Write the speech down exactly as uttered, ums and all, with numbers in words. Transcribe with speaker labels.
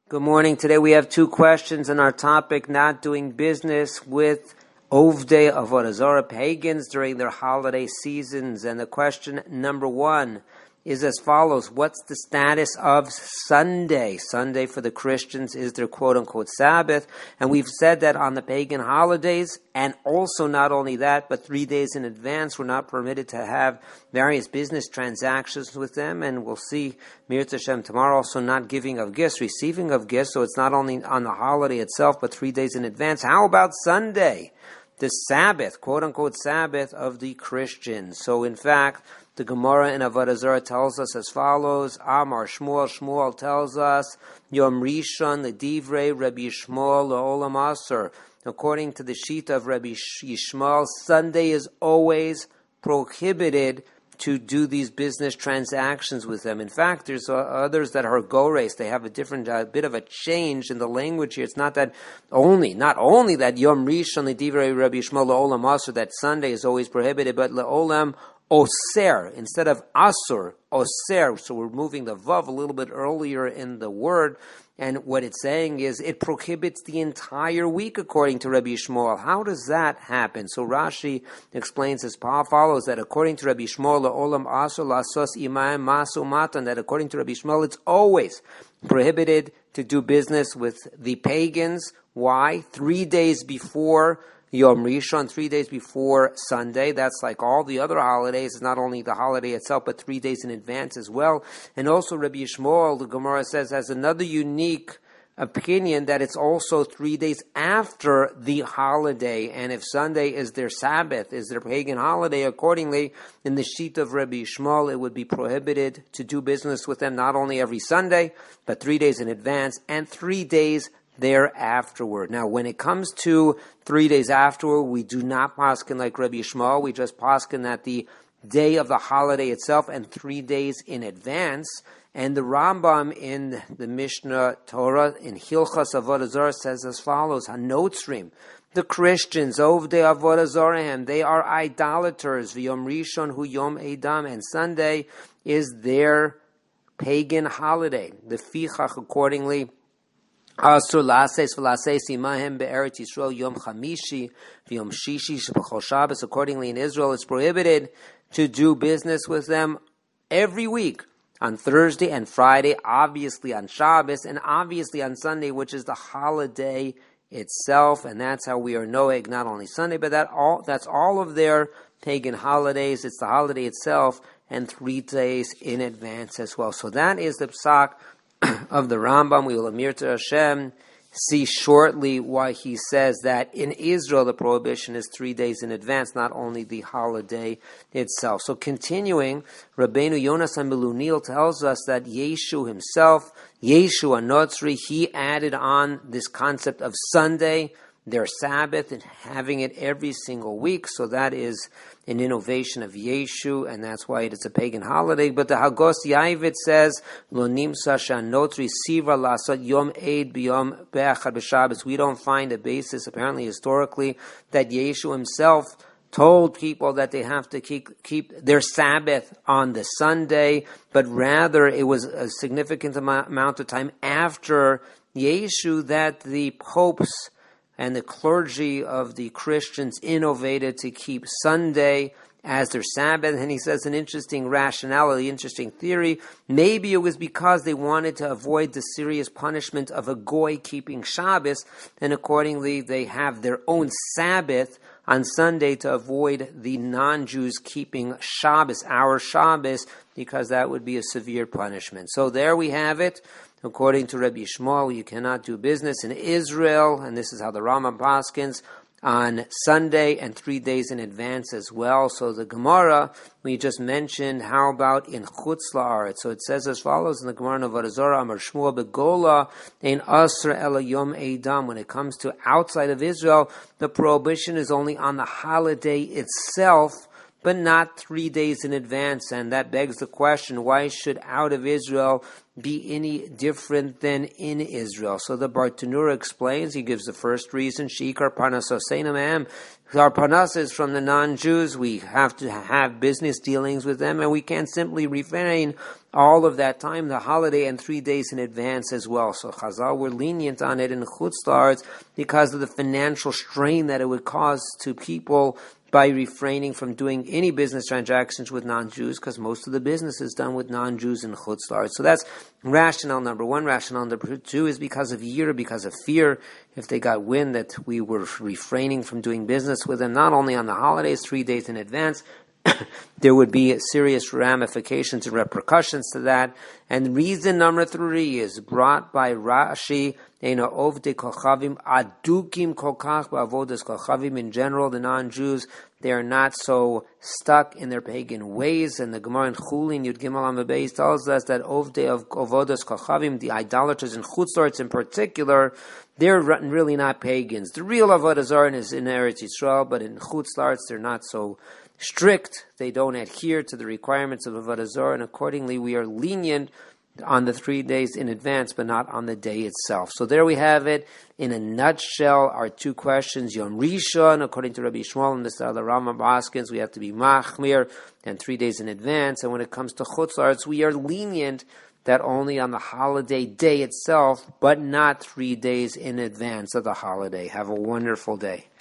Speaker 1: Good morning. Today we have two questions on our topic, not doing business with Ovdei Avodah Zarah pagans during their holiday seasons. And the question number one is as follows. What's the status of Sunday? Sunday for the Christians is their quote-unquote Sabbath. And we've said that on the pagan holidays, and also not only that, but three days in advance, we're not permitted to have various business transactions with them. And we'll see, Mir Hashem, tomorrow also not giving of gifts, receiving of gifts. So it's not only on the holiday itself, but three days in advance. How about Sunday? The Sabbath, quote-unquote Sabbath of the Christians. So in fact, the Gemara in Avodah Zarah tells us as follows. Amar Shmuel, Shmuel tells us, Yom Rishon L'divrei Rabbi Yishmael L'olam Aser. According to the sheet of Rabbi Yishmael, Sunday is always prohibited to do these business transactions with them. In fact, there's uh, others that are gores. They have a different uh, bit of a change in the language here. It's not that only, not only that Yom Rishon L'divrei Rabbi Yishmael L'olam Aser, that Sunday is always prohibited, but L'olam Oser, instead of Asur, Oser. So we're moving the Vav a little bit earlier in the word. And what it's saying is it prohibits the entire week according to Rabbi Yishmael. How does that happen? So Rashi explains as follows, that according to Rabbi Yishmael, Olam Asur Lasos Imayim Masu Matan, that according to Rabbi Yishmael, it's always prohibited to do business with the pagans. Why? Three days before Yom Rishon, three days before Sunday. That's like all the other holidays. It's not only the holiday itself, but three days in advance as well. And also Rabbi Yishmael, the Gemara says, has another unique opinion that it's also three days after the holiday. And if Sunday is their Sabbath, is their pagan holiday, accordingly, in the sheet of Rabbi Yishmael, it would be prohibited to do business with them not only every Sunday, but three days in advance and three days there afterward. Now, when it comes to three days afterward, we do not paskin like Rabbi Yishmael. We just paskin at the day of the holiday itself and three days in advance. And the Rambam in the Mishnah Torah in Hilchas Avodah Zarah says as follows: Hanotzrim, the Christians, Ovdei Avodah Zarah, they are idolaters. V'Yom Rishon hu Yom Edam, and Sunday is their pagan holiday. The Fichach, accordingly, Asur lases v'lases imahem be'eretz Yisrael Yom Chamishi v'Yom Shishi sheb'chol Shabbos. Accordingly, in Israel, it's prohibited to do business with them every week on Thursday and Friday, obviously on Shabbos, and obviously on Sunday, which is the holiday itself. And that's how we are noeg, not only Sunday, but that all that's all of their pagan holidays. It's the holiday itself and three days in advance as well. So that is the psak of the Rambam. We will, Amir to Hashem, see shortly why he says that in Israel the prohibition is three days in advance, not only the holiday itself. So continuing, Rabbeinu Yonasan Melunil tells us that Yeshu himself, Yeshu HaNotzri, he added on this concept of Sunday, their Sabbath, and having it every single week. So that is an innovation of Yeshu, and that's why it is a pagan holiday. But the Hagos Yaivit says, Lo nimsa shanotri sivra lasot yom eid biyom be'achad b'Shabbos. We don't find a basis, apparently historically, that Yeshu himself told people that they have to keep, keep their Sabbath on the Sunday, but rather it was a significant amount of time after Yeshu that the popes and the clergy of the Christians innovated to keep Sunday as their Sabbath. And he says an interesting rationality, interesting theory. Maybe it was because they wanted to avoid the serious punishment of a goy keeping Shabbos, and accordingly they have their own Sabbath on Sunday to avoid the non-Jews keeping Shabbos, our Shabbos, because that would be a severe punishment. So there we have it. According to Rabbi Yishmael, you cannot do business in Israel, and this is how the Rambam paskins, on Sunday and three days in advance as well. So the Gemara, we just mentioned, how about in Chutz La'aretz? So it says as follows in the Gemara of Avodah Zarah, Amar Shmuel begola ein asr ela yom eidam. When it comes to outside of Israel, the prohibition is only on the holiday itself, but not three days in advance. And that begs the question, why should out of Israel be any different than in Israel? So the Bartanura explains, he gives the first reason, Shikar Parnasaseina Ma'am. Our Parnas is from the non-Jews. We have to have business dealings with them, and we can't simply refrain all of that time, the holiday, and three days in advance as well. So Chazal were lenient on it in Chutz La'aretz because of the financial strain that it would cause to people by refraining from doing any business transactions with non-Jews, because most of the business is done with non-Jews in Chutz La'aretz. So that's rationale number one. Rationale number two is because of year, because of fear. If they got wind that we were refraining from doing business with them, not only on the holidays, three days in advance, there would be serious ramifications and repercussions to that. And reason number three is brought by Rashi, Eina Ovdei Kochavim Adukim Kokach Ba'avodas Kochavim. In general, the non-Jews, they are not so stuck in their pagan ways. And the Gemara in Chulin Yud Gimel Amud Beis tells us that Ovdei of Avodas Kochavim, the idolaters in Chutz La'aretz in particular, they're really not pagans. The real Avodah Zarah is in Eretz Yisrael, but in Chutz La'aretz they're not so strict. They don't adhere to the requirements of Avodah Zarah, and accordingly we are lenient on the three days in advance, but not on the day itself. So there we have it. In a nutshell, our two questions. Yom Rishon, according to Rabbi Shmuel and the Rambam Baskins, we have to be machmir and three days in advance. And when it comes to Chutz La'aretz, we are lenient that only on the holiday day itself, but not three days in advance of the holiday. Have a wonderful day.